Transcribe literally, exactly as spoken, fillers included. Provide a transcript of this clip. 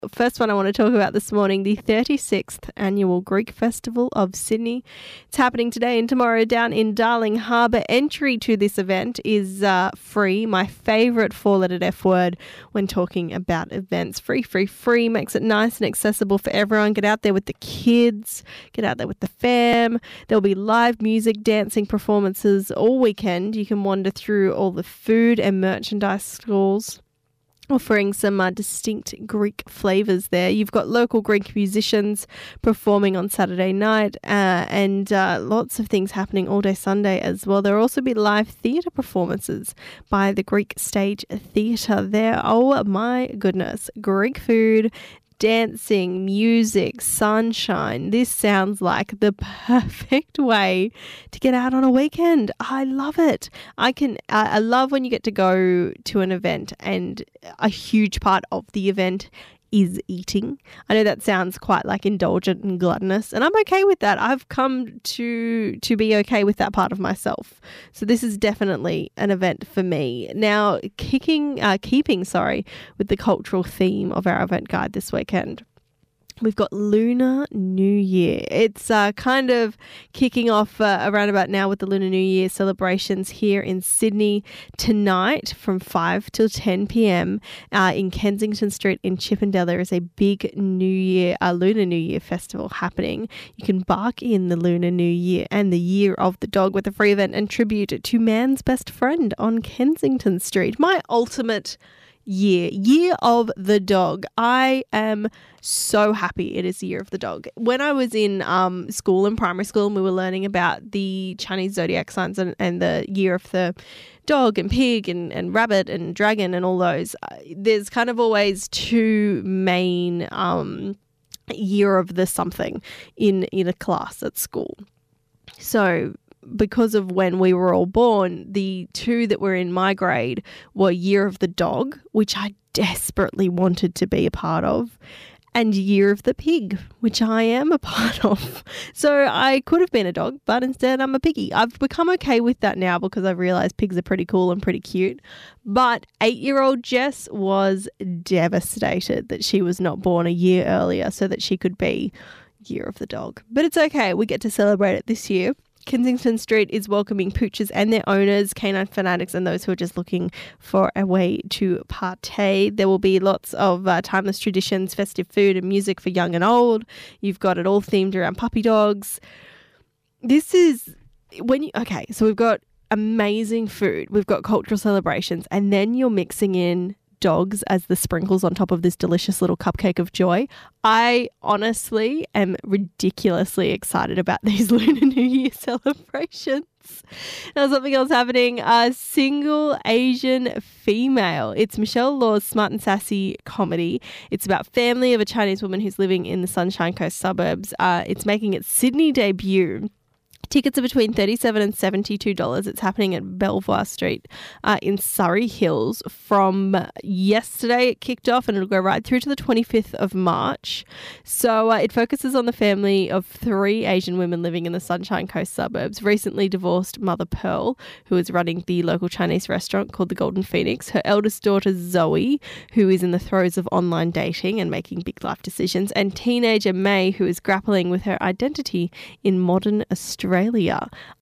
first one I want to talk about this morning, the thirty-sixth Annual Greek Festival of Sydney. It's happening today and tomorrow down in Darling Harbour. Entry to this event is uh, free. My favourite four-lettered F word when talking about events. Free, free, free makes it nice and accessible for everyone. Get out there with the kids. Get out there with the fam. There'll be live music, dancing performances all weekend. You can wander through all the food and merchandise stalls, offering some uh, distinct Greek flavours there. You've got local Greek musicians performing on Saturday night uh, and uh, lots of things happening all day Sunday as well. There will also be live theatre performances by the Greek Stage Theatre there. Oh my goodness. Greek food, dancing, music, sunshine. This sounds like the perfect way to get out on a weekend. I love it. I can. I I love when you get to go to an event and a huge part of the event is eating. I know that sounds quite like indulgent and gluttonous, and I'm okay with that. I've come to to be okay with that part of myself. So this is definitely an event for me. Now, kicking, uh, keeping, sorry, with the cultural theme of our event guide this weekend, we've got Lunar New Year. It's uh, kind of kicking off uh, around about now with the Lunar New Year celebrations here in Sydney tonight from five till ten p.m. Uh, in Kensington Street in Chippendale. There is a big New Year, uh, Lunar New Year festival happening. You can bark in the Lunar New Year and the Year of the Dog with a free event and tribute to man's best friend on Kensington Street. My ultimate year, Year of the Dog. I am so happy it is Year of the Dog. When I was in um, school, in primary school, and we were learning about the Chinese zodiac signs and, and the year of the dog and pig and, and rabbit and dragon and all those, uh, there's kind of always two main um, year of the something in, in a class at school. So because of when we were all born, the two that were in my grade were Year of the Dog, which I desperately wanted to be a part of, and Year of the Pig, which I am a part of. So I could have been a dog, but instead I'm a piggy. I've become okay with that now because I've realised pigs are pretty cool and pretty cute. But eight-year-old Jess was devastated that she was not born a year earlier so that she could be Year of the Dog. But it's okay. We get to celebrate it this year. Kensington Street is welcoming poochers and their owners, canine fanatics, and those who are just looking for a way to partay. There will be lots of uh, timeless traditions, festive food and music for young and old. You've got it all themed around puppy dogs. This is when you, okay, so we've got amazing food, we've got cultural celebrations, and then you're mixing in dogs as the sprinkles on top of this delicious little cupcake of joy. I honestly am ridiculously excited about these Lunar New Year celebrations. Now, something else happening, a single Asian female. It's Michelle Law's smart and sassy comedy. It's about family of a Chinese woman who's living in the Sunshine Coast suburbs. Uh, it's making its Sydney debut. Tickets are between thirty-seven dollars and seventy-two dollars. It's happening at Belvoir Street uh, in Surrey Hills from yesterday. It kicked off and it'll go right through to the twenty-fifth of March. So uh, it focuses on the family of three Asian women living in the Sunshine Coast suburbs. Recently divorced mother Pearl, who is running the local Chinese restaurant called the Golden Phoenix. Her eldest daughter Zoe, who is in the throes of online dating and making big life decisions. And teenager May, who is grappling with her identity in modern Australia.